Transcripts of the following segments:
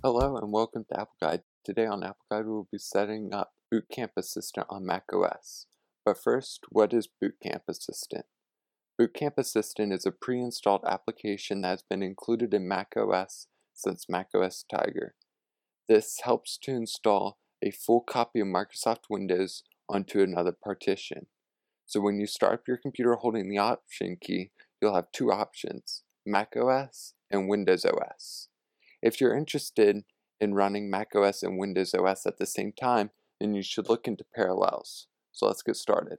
Hello and welcome to Apple Guide. Today on Apple Guide we will be setting up Boot Camp Assistant on macOS. But first, what is Boot Camp Assistant? Boot Camp Assistant is a pre-installed application that has been included in macOS since macOS Tiger. This helps to install a full copy of Microsoft Windows onto another partition. So when you start up your computer holding the Option key, you'll have two options, macOS and Windows OS. If you're interested in running macOS and Windows OS at the same time, then you should look into Parallels. So let's get started.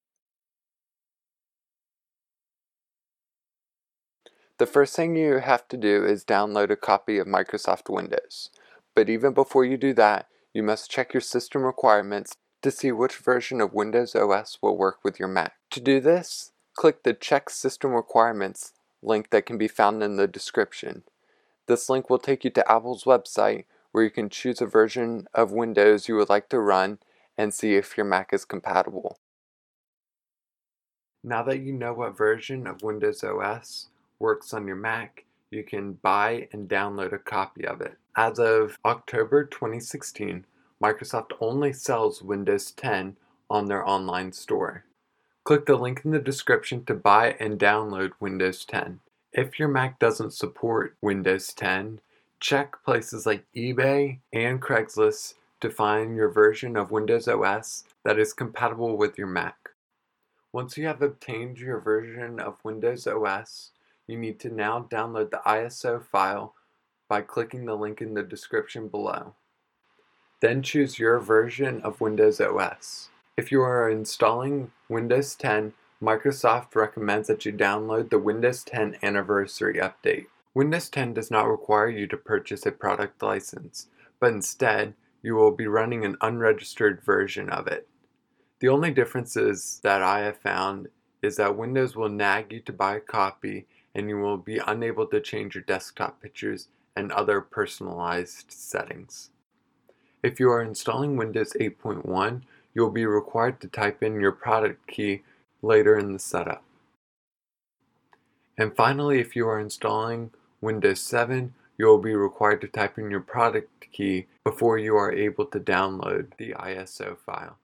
The first thing you have to do is download a copy of Microsoft Windows. But even before you do that, you must check your system requirements to see which version of Windows OS will work with your Mac. To do this, click the Check System Requirements link that can be found in the description. This link will take you to Apple's website where you can choose a version of Windows you would like to run and see if your Mac is compatible. Now that you know what version of Windows OS works on your Mac, you can buy and download a copy of it. As of October 2016, Microsoft only sells Windows 10 on their online store. Click the link in the description to buy and download Windows 10. If your Mac doesn't support Windows 10, check places like eBay and Craigslist to find your version of Windows OS that is compatible with your Mac. Once you have obtained your version of Windows OS, you need to now download the ISO file by clicking the link in the description below. Then choose your version of Windows OS. If you are installing Windows 10, Microsoft recommends that you download the Windows 10 Anniversary Update. Windows 10 does not require you to purchase a product license, but instead, you will be running an unregistered version of it. The only differences that I have found is that Windows will nag you to buy a copy and you will be unable to change your desktop pictures and other personalized settings. If you are installing Windows 8.1, you'll be required to type in your product key later in the setup. And finally, if you are installing Windows 7, you will be required to type in your product key before you are able to download the ISO file.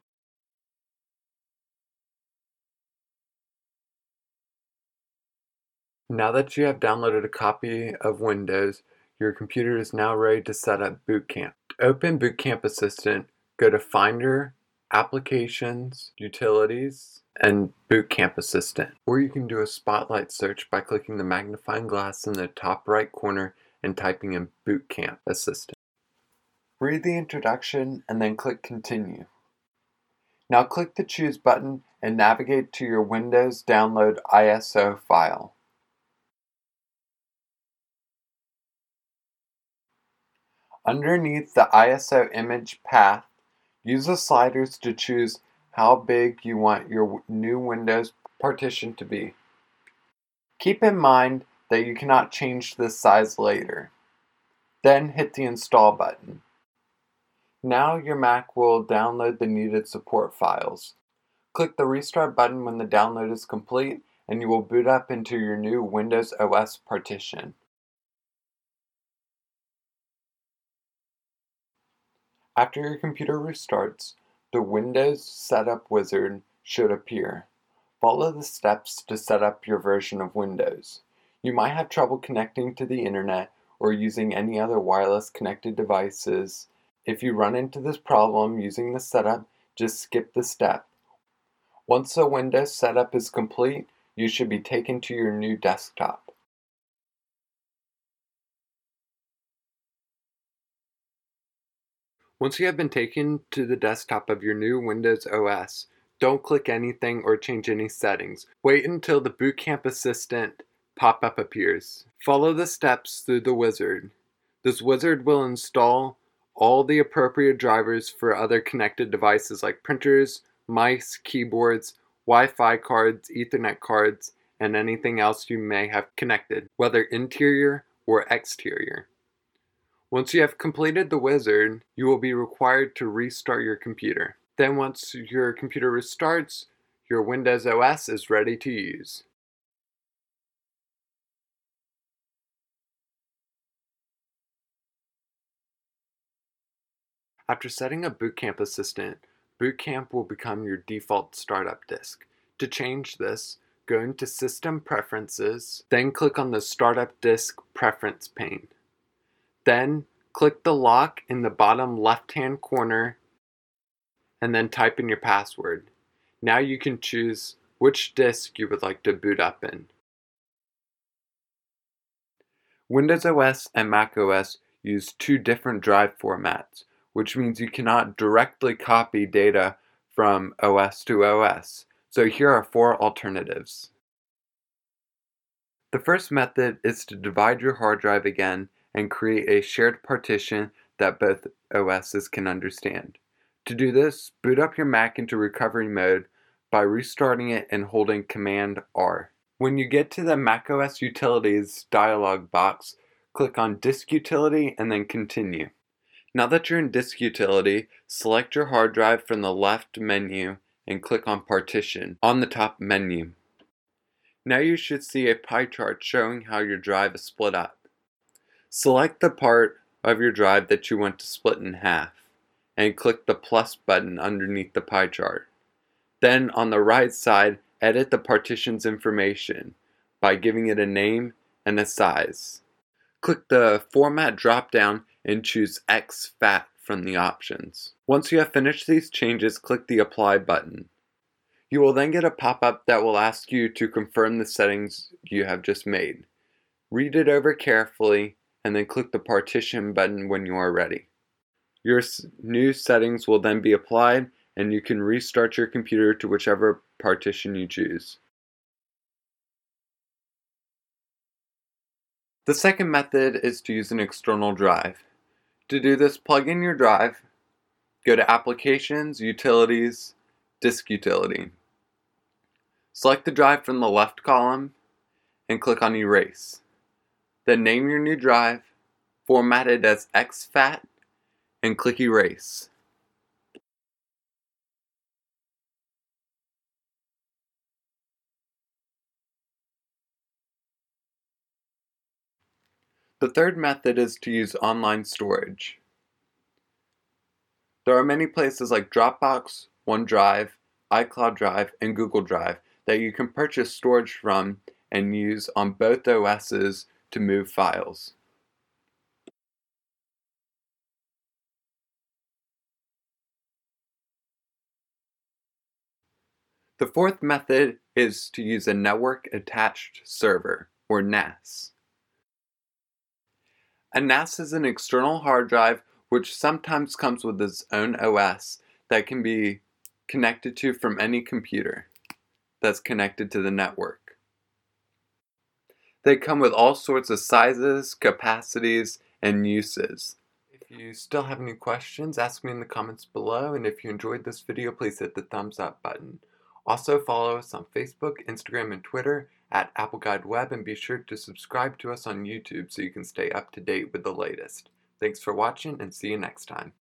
Now that you have downloaded a copy of Windows, your computer is now ready to set up Boot Camp. To open Boot Camp Assistant, go to Finder, Applications, Utilities, and Boot Camp Assistant. Or you can do a spotlight search by clicking the magnifying glass in the top right corner and typing in Boot Camp Assistant. Read the introduction and then click Continue. Now click the Choose button and navigate to your Windows Download ISO file. Underneath the ISO image path, use the sliders to choose how big you want your new Windows partition to be. Keep in mind that you cannot change this size later. Then hit the Install button. Now your Mac will download the needed support files. Click the Restart button when the download is complete and you will boot up into your new Windows OS partition. After your computer restarts, the Windows Setup Wizard should appear. Follow the steps to set up your version of Windows. You might have trouble connecting to the internet or using any other wireless connected devices. If you run into this problem using the setup, just skip the step. Once the Windows setup is complete, you should be taken to your new desktop. Once you have been taken to the desktop of your new Windows OS, don't click anything or change any settings. Wait until the Boot Camp Assistant pop-up appears. Follow the steps through the wizard. This wizard will install all the appropriate drivers for other connected devices like printers, mice, keyboards, Wi-Fi cards, Ethernet cards, and anything else you may have connected, whether interior or exterior. Once you have completed the wizard, you will be required to restart your computer. Then once your computer restarts, your Windows OS is ready to use. After setting up Boot Camp Assistant, Boot Camp will become your default startup disk. To change this, go into System Preferences, then click on the Startup Disk Preference pane. Then click the lock in the bottom left-hand corner and then type in your password. Now you can choose which disk you would like to boot up in. Windows OS and Mac OS use two different drive formats, which means you cannot directly copy data from OS to OS. So here are four alternatives. The first method is to divide your hard drive again and create a shared partition that both OSs can understand. To do this, boot up your Mac into recovery mode by restarting it and holding Command R. When you get to the macOS Utilities dialog box, click on Disk Utility and then Continue. Now that you're in Disk Utility, select your hard drive from the left menu and click on Partition on the top menu. Now you should see a pie chart showing how your drive is split up. Select the part of your drive that you want to split in half and click the plus button underneath the pie chart. Then on the right side, edit the partition's information by giving it a name and a size. Click the Format drop-down and choose exFAT from the options. Once you have finished these changes, click the Apply button. You will then get a pop-up that will ask you to confirm the settings you have just made. Read it over carefully and then click the Partition button when you are ready. Your new settings will then be applied and you can restart your computer to whichever partition you choose. The second method is to use an external drive. To do this, plug in your drive, go to Applications, Utilities, Disk Utility. Select the drive from the left column and click on Erase. Then name your new drive, format it as exFAT, and click Erase. The third method is to use online storage. There are many places like Dropbox, OneDrive, iCloud Drive, and Google Drive that you can purchase storage from and use on both OSs to move files. The fourth method is to use a Network Attached Server, or NAS. A NAS is an external hard drive which sometimes comes with its own OS that can be connected to from any computer that's connected to the network. They come with all sorts of sizes, capacities, and uses. If you still have any questions, ask me in the comments below, and if you enjoyed this video, please hit the thumbs up button. Also follow us on Facebook, Instagram, and Twitter at Apple Guide Web, and be sure to subscribe to us on YouTube so you can stay up to date with the latest. Thanks for watching and see you next time.